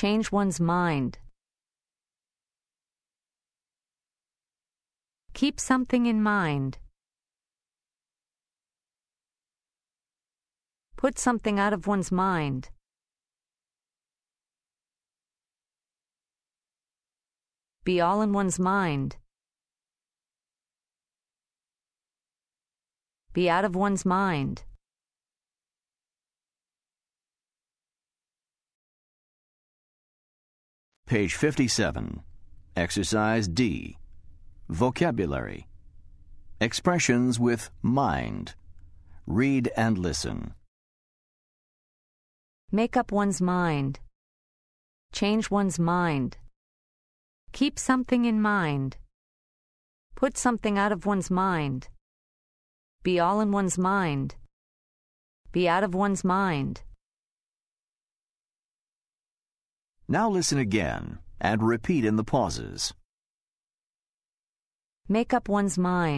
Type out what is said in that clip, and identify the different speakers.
Speaker 1: Change one's mind. Keep something in mind. Put something out of one's mind. Be all in one's mind. Be out of one's mind.
Speaker 2: Page 57. Exercise D. Vocabulary. Expressions with mind. Read and listen.
Speaker 1: Make up one's mind. Change one's mind. Keep something in mind. Put something out of one's mind. Be all in one's mind. Be out of one's mind.
Speaker 2: Now listen again and repeat in the pauses.
Speaker 1: Make up one's mind.